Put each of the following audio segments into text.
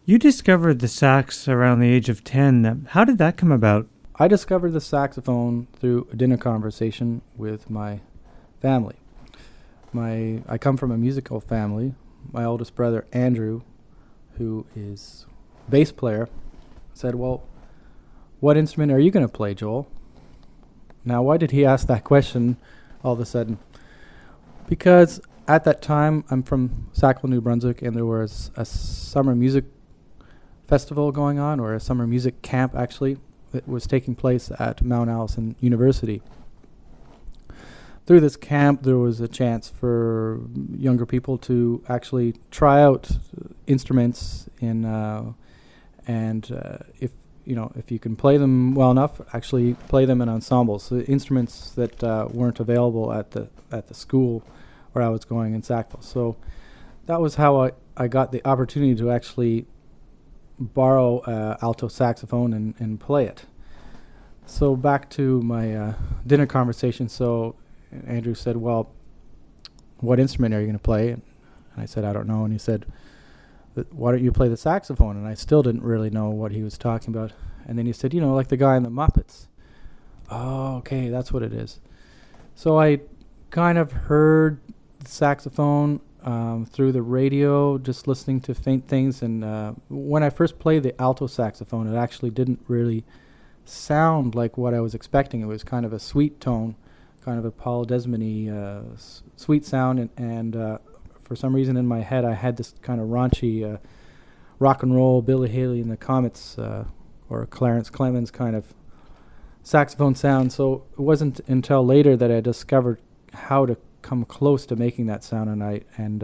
You discovered the sax around the age of 10. How did that come about? I discovered the saxophone through a dinner conversation with my family. I come from a musical family. My oldest brother, Andrew, who is bass player, said, "Well, what instrument are you going to play, Joel?" Now, why did he ask that question all of a sudden? Because at that time, I'm from Sackville, New Brunswick, and there was a summer music festival going on, or a summer music camp, actually, that was taking place at Mount Allison University. Through this camp, there was a chance for younger people to actually try out instruments if you can play them well enough, actually play them in ensembles. So instruments that weren't available at the school where I was going in Sackville. So that was how I got the opportunity to actually borrow alto saxophone and play it. So back to my dinner conversation. So Andrew said, "Well, what instrument are you going to play?" And I said, "I don't know." And he said, "Why don't you play the saxophone?" And I still didn't really know what he was talking about. And then he said, like the guy in the Muppets. Oh, okay, that's what it is. So I kind of heard the saxophone through the radio, just listening to faint things. And when I first played the alto saxophone, it actually didn't really sound like what I was expecting. It was kind of a sweet tone, kind of a Paul Desmond-y sweet sound. And for some reason in my head, I had this kind of raunchy rock and roll Billy Haley and the Comets or Clarence Clemens kind of saxophone sound. So it wasn't until later that I discovered how to come close to making that sound. And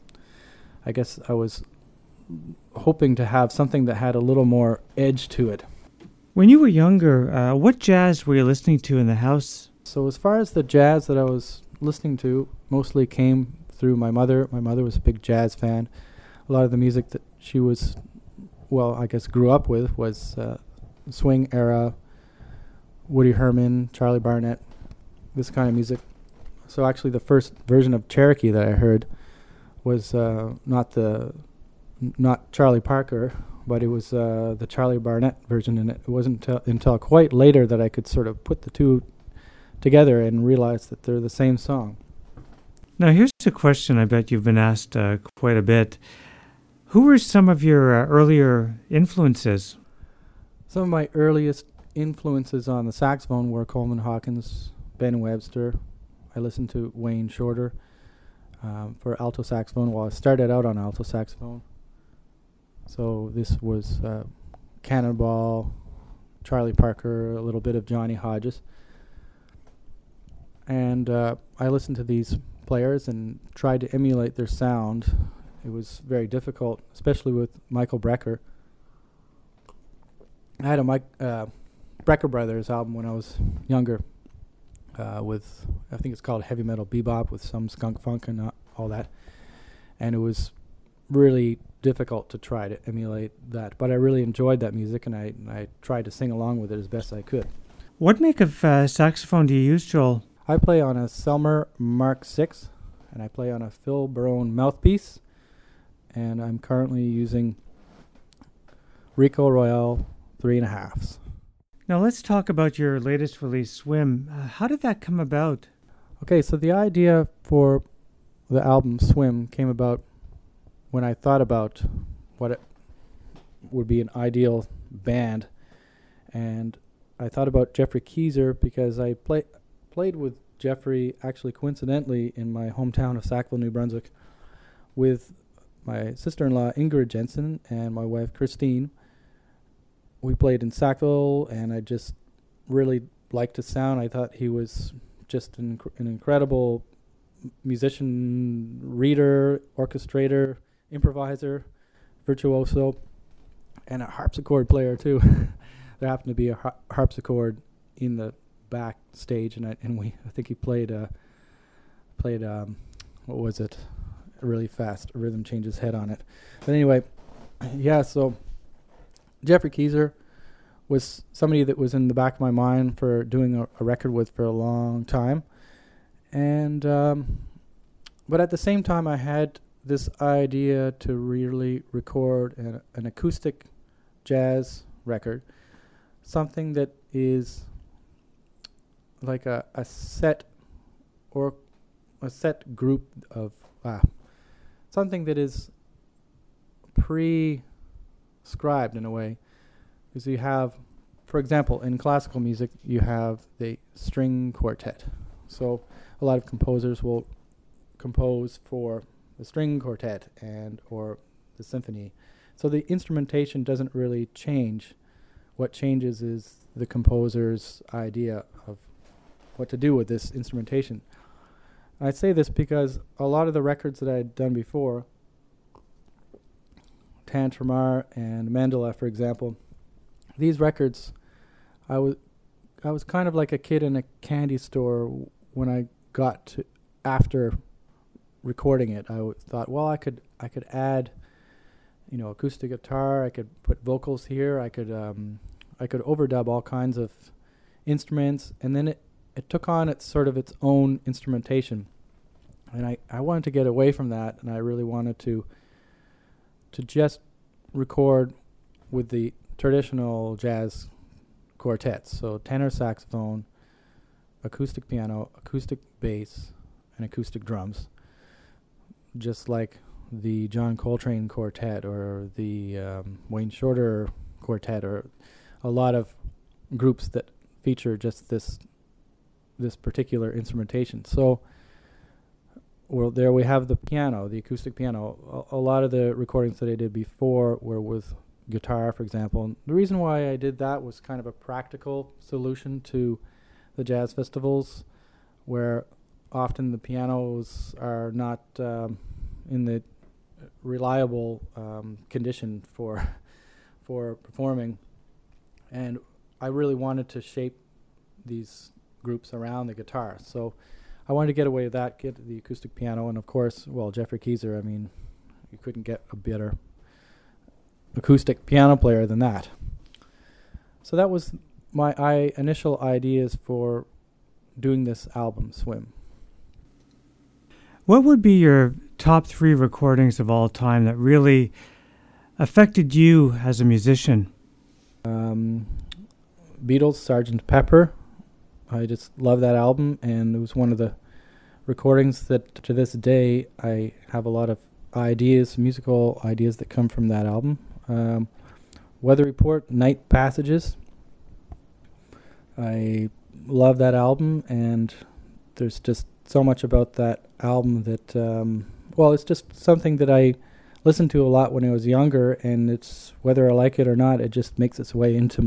I guess I was hoping to have something that had a little more edge to it. When you were younger, what jazz were you listening to in the house? So as far as the jazz that I was listening to, mostly came through my mother. My mother was a big jazz fan. A lot of the music that she was, grew up with was swing era, Woody Herman, Charlie Barnett, this kind of music. So actually the first version of Cherokee that I heard was not Charlie Parker, but it was the Charlie Barnett version, and it wasn't until quite later that I could sort of put the two together and realize that they're the same song. Now, here's a question I bet you've been asked quite a bit. Who were some of your earlier influences? Some of my earliest influences on the saxophone were Coleman Hawkins, Ben Webster. I listened to Wayne Shorter for alto saxophone. Well, I started out on alto saxophone. So this was Cannonball, Charlie Parker, a little bit of Johnny Hodges. And I listened to these players and tried to emulate their sound. It was very difficult, especially with Michael Brecker. I had a Brecker Brothers album when I was younger with, I think it's called Heavy Metal Bebop, with some skunk funk and all that. And it was really difficult to try to emulate that. But I really enjoyed that music, and I tried to sing along with it as best I could. What make of saxophone do you use, Joel? I play on a Selmer Mark VI, and I play on a Phil Barone mouthpiece, and I'm currently using Rico Royale 3.5s. Now let's talk about your latest release, Swim. How did that come about? Okay, so the idea for the album Swim came about when I thought about what it would be an ideal band, and I thought about Jeffrey Keyser because I played with Jeffrey, actually coincidentally, in my hometown of Sackville, New Brunswick, with my sister-in-law Ingrid Jensen and my wife Christine. We played in Sackville, and I just really liked his sound. I thought he was just an incredible musician, reader, orchestrator, improviser, virtuoso, and a harpsichord player too. There happened to be a harpsichord in the backstage, and I think he played what was it? Really fast rhythm changes head on it. But anyway, yeah. So Jeffrey Keyser was somebody that was in the back of my mind for doing a record with for a long time, and but at the same time, I had this idea to really record an acoustic jazz record, something that is like a set or a set group of something that is prescribed in a way, because you have, for example, in classical music you have the string quartet. So a lot of composers will compose for the string quartet and or the symphony. So the instrumentation doesn't really change. What changes is the composer's idea of what to do with this instrumentation. I say this because a lot of the records that I had done before, Tantramar and Mandala, for example, these records, I was kind of like a kid in a candy store when I got to after recording it. I thought, well, I could add, acoustic guitar. I could put vocals here. I could overdub all kinds of instruments, and then it took on its own instrumentation. And I wanted to get away from that, and I really wanted to just record with the traditional jazz quartets. So tenor saxophone, acoustic piano, acoustic bass, and acoustic drums. Just like the John Coltrane Quartet or the Wayne Shorter Quartet, or a lot of groups that feature just this particular instrumentation. So, well, there we have the piano, the acoustic piano. A lot of the recordings that I did before were with guitar, for example. And the reason why I did that was kind of a practical solution to the jazz festivals, where often the pianos are not in the reliable condition for performing, and I really wanted to shape these groups around the guitar. So I wanted to get away with that, get the acoustic piano, and of course, well, Jeffrey Keyser, I mean, you couldn't get a better acoustic piano player than that. So that was my initial ideas for doing this album, Swim. What would be your top 3 recordings of all time that really affected you as a musician? Beatles, Sgt. Pepper. I just love that album, and it was one of the recordings that to this day I have a lot of musical ideas that come from that album. Weather Report, Night Passages. I love that album, and there's just so much about that album that, it's just something that I listened to a lot when I was younger, and it's, whether I like it or not, it just makes its way into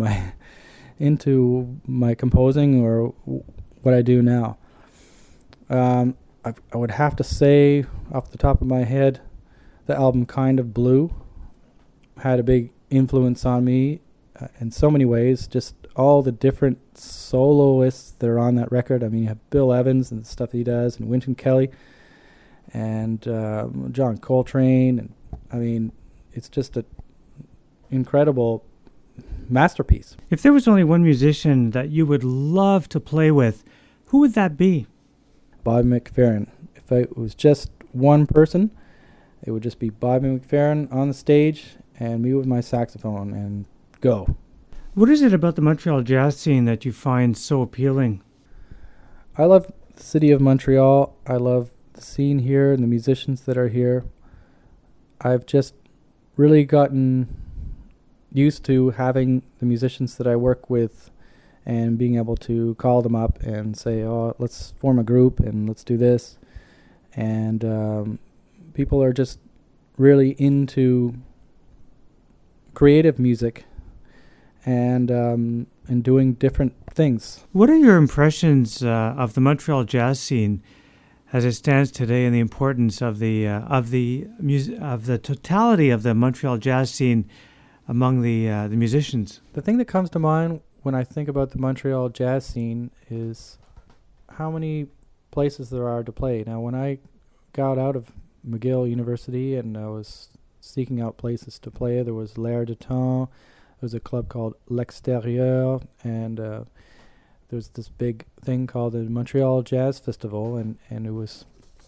my composing or what I do now. I would have to say, off the top of my head, the album Kind of Blue had a big influence on me in so many ways. Just all the different soloists that are on that record. I mean, you have Bill Evans and the stuff he does, and Wynton Kelly, and John Coltrane, and I mean, it's just an incredible masterpiece. If there was only one musician that you would love to play with, who would that be? Bobby McFerrin. If it was just one person, it would just be Bobby McFerrin on the stage and me with my saxophone and go. What is it about the Montreal jazz scene that you find so appealing? I love the city of Montreal. I love the scene here and the musicians that are here. I've just really gotten used to having the musicians that I work with and being able to call them up and say, oh, let's form a group and let's do this. And people are just really into creative music and doing different things. What are your impressions of the Montreal jazz scene as it stands today, and the importance of the totality of the Montreal jazz scene among the musicians? The thing that comes to mind when I think about the Montreal jazz scene is how many places there are to play. Now, when I got out of McGill University and I was seeking out places to play, there was L'Air du Temps, there was a club called L'Extérieur, and there's this big thing called the Montreal Jazz Festival, and it was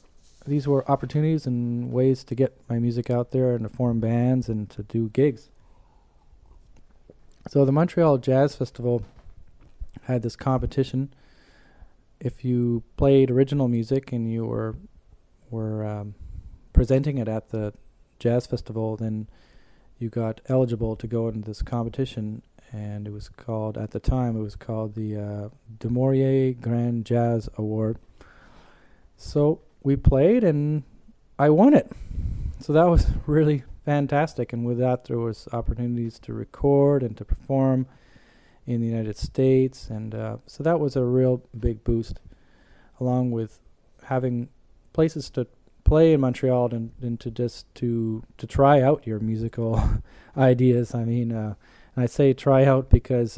these were opportunities and ways to get my music out there and to form bands and to do gigs. So the Montreal Jazz Festival had this competition. If you played original music and you were presenting it at the jazz festival, then you got eligible to go into this competition, and it was called, at the time, it was called the Du Maurier Grand Jazz Award. So we played, and I won it. So that was really fantastic, and with that there was opportunities to record and to perform in the United States, and so that was a real big boost, along with having places to play in Montreal and to just to try out your musical ideas. I mean, and I say try out because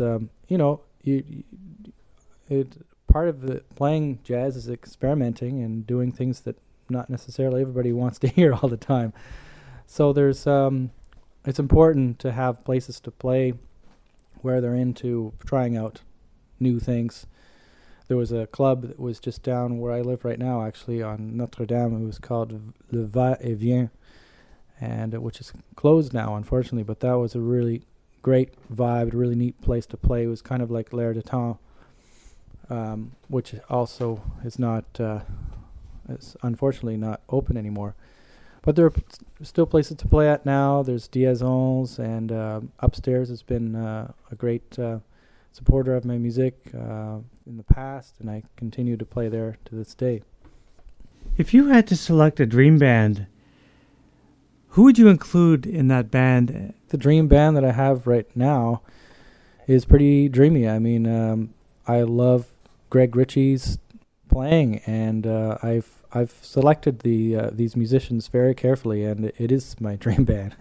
part of the playing jazz is experimenting and doing things that not necessarily everybody wants to hear all the time. So there's it's important to have places to play where they're into trying out new things. There was a club that was just down where I live right now, actually, on Notre Dame. It was called Le Va-et-Vient, and which is closed now, unfortunately. But that was a really great vibe, a really neat place to play. It was kind of like L'Air de Temps, which also is not, is unfortunately not open anymore. But there are still places to play at now. There's Diazons, and Upstairs has been a great supporter of my music in the past, and I continue to play there to this day. If you had to select a dream band, who would you include in that band? The dream band that I have right now is pretty dreamy. I mean, I love Greg Ritchie's playing, and I've selected these musicians very carefully, and it is my dream band.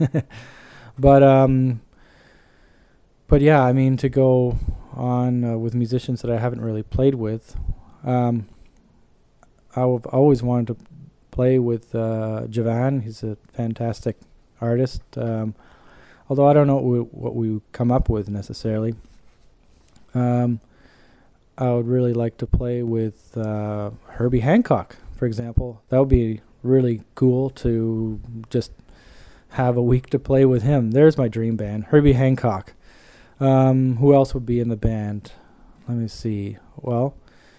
But yeah, I mean, to go on with musicians that I haven't really played with, I've always wanted to play with Javan. He's a fantastic artist, although I don't know what we come up with necessarily. I would really like to play with Herbie Hancock, for example. That would be really cool to just have a week to play with him. There's my dream band, Herbie Hancock. Who else would be in the band? Let me see. Well,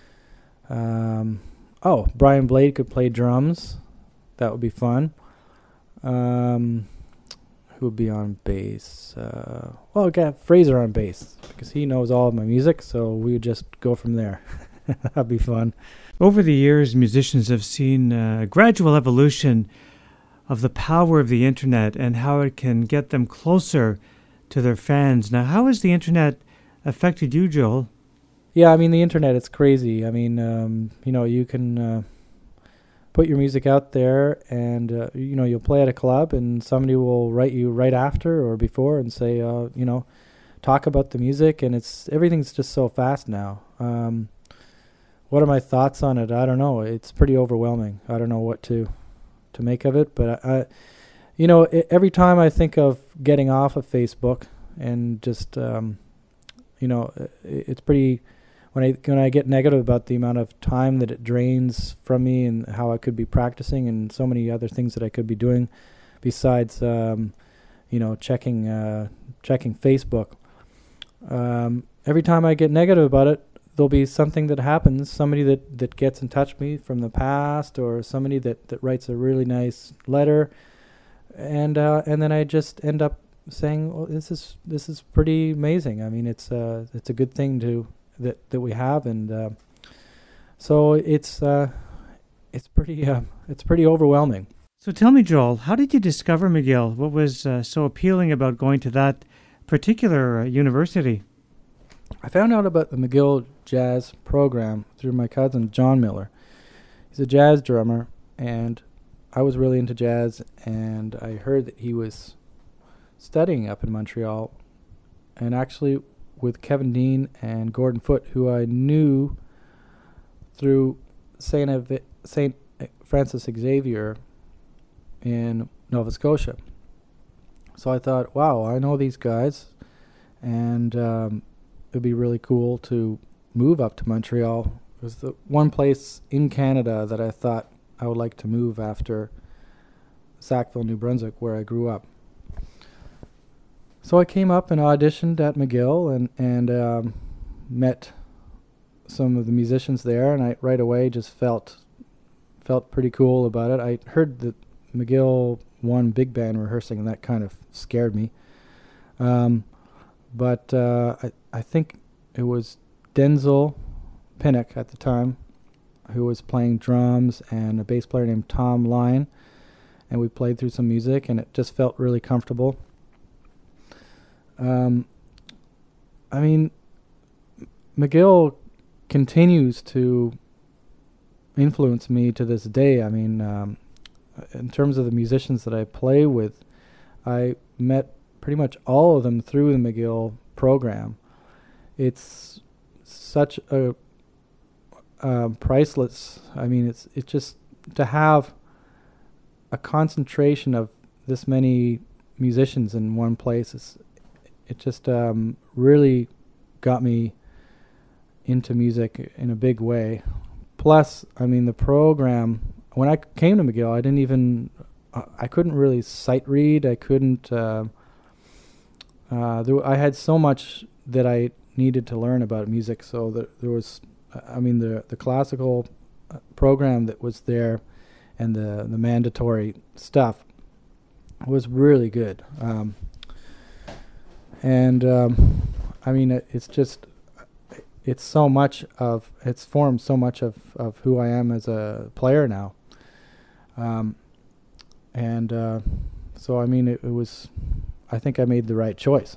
Brian Blade could play drums. That would be fun. Who would be on bass? I got Fraser on bass because he knows all of my music, so we would just go from there. That'd be fun. Over the years, musicians have seen a gradual evolution of the power of the internet and how it can get them closer to their fans. Now, how has the internet affected you, Joel? Yeah, I mean, the internet, it's crazy. I mean, you can put your music out there and, you'll play at a club and somebody will write you right after or before and say, talk about the music, and everything's just so fast now. What are my thoughts on it? I don't know. It's pretty overwhelming. I don't know what to make of it, but every time I think of getting off of Facebook and just, it's pretty, when I get negative about the amount of time that it drains from me and how I could be practicing and so many other things that I could be doing besides, checking Facebook. Every time I get negative about it, there'll be something that happens, somebody that gets in touch with me from the past, or somebody that writes a really nice letter. And then I just end up saying, "Well, this is pretty amazing." I mean, it's a good thing that we have, and so it's pretty overwhelming. So tell me, Joel, how did you discover McGill? What was so appealing about going to that particular university? I found out about the McGill Jazz program through my cousin John Miller. He's a jazz drummer, and I was really into jazz, and I heard that he was studying up in Montreal, and actually with Kevin Dean and Gordon Foote, who I knew through St. Francis Xavier in Nova Scotia. So I thought, wow, I know these guys, and it'd be really cool to move up to Montreal. It was the one place in Canada that I thought I would like to move after Sackville, New Brunswick, where I grew up. So I came up and auditioned at McGill and met some of the musicians there, and I right away just felt pretty cool about it. I heard that McGill won big band rehearsing, and that kind of scared me. But I think it was Denzel Pinnock at the time who was playing drums, and a bass player named Tom Lyon, and we played through some music, and it just felt really comfortable. I mean, McGill continues to influence me to this day. I mean, in terms of the musicians that I play with, I met pretty much all of them through the McGill program. It's such a priceless. I mean, it's just to have a concentration of this many musicians in one place. It just really got me into music in a big way. Plus, I mean, the program, when I came to McGill, I couldn't really sight read. I couldn't, I had so much that I needed to learn about music. So there was, I mean, the classical program that was there and the mandatory stuff was really good. I mean, it's formed so much of who I am as a player now. So I mean, it was, I think I made the right choice.